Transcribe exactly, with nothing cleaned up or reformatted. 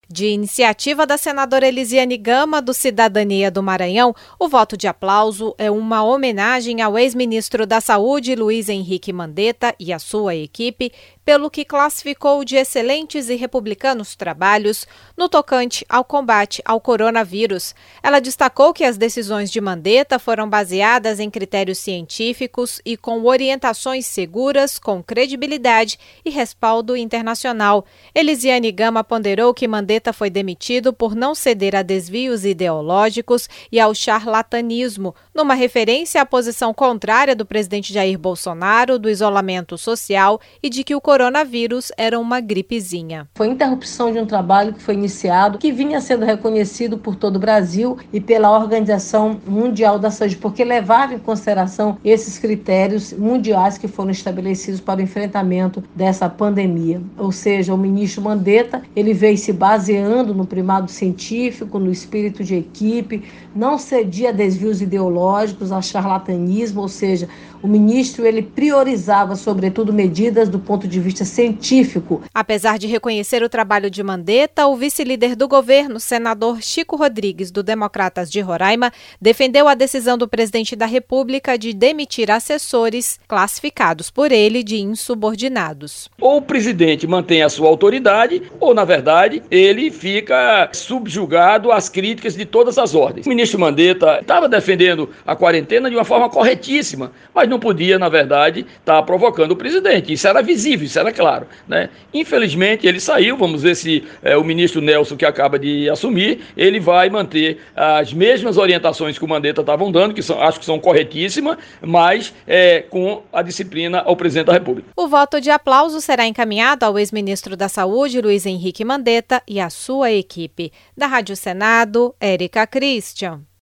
De iniciativa da senadora Elisiane Gama, do Cidadania do Maranhão, o voto de aplauso é uma homenagem ao ex-ministro da Saúde, Luiz Henrique Mandetta, e à sua equipe, pelo que classificou de excelentes e republicanos trabalhos no tocante ao combate ao coronavírus. Ela destacou que as decisões de Mandetta foram baseadas em critérios científicos e com orientações seguras, com credibilidade e respaldo internacional. Elisiane Gama ponderou que Mandetta foi demitido por não ceder a desvios ideológicos e ao charlatanismo, numa referência à posição contrária do presidente Jair Bolsonaro do isolamento social e de que o coronavírus era uma gripezinha. Foi interrupção de um trabalho que foi iniciado, que vinha sendo reconhecido por todo o Brasil e pela Organização Mundial da Saúde, porque levava em consideração esses critérios mundiais que foram estabelecidos para o enfrentamento dessa pandemia. Ou seja, o ministro Mandetta, ele veio se baseando no primado científico, no espírito de equipe, não cedia a desvios ideológicos, a charlatanismo, ou seja, o ministro ele priorizava, sobretudo, medidas do ponto de vista científico. Apesar de reconhecer o trabalho de Mandetta, o vice-líder do governo, senador Chico Rodrigues, do Democratas de Roraima, defendeu a decisão do presidente da República de demitir assessores classificados por ele de insubordinados. Ou o presidente mantém a sua autoridade, ou, na verdade, ele fica subjugado às críticas de todas as ordens. O ministro Mandetta estava defendendo a quarentena de uma forma corretíssima, mas não podia, na verdade, estar provocando o presidente. Isso era visível, isso era claro, né? Infelizmente, ele saiu. Vamos ver se é, o ministro Nelson, que acaba de assumir, ele vai manter as mesmas orientações que o Mandetta estavam dando, que são, acho que são corretíssimas, mas é, com a disciplina ao presidente da República. O voto de aplauso será encaminhado ao ex-ministro da Saúde, Luiz Henrique Mandetta, e à sua equipe. Da Rádio Senado, Érica Christian.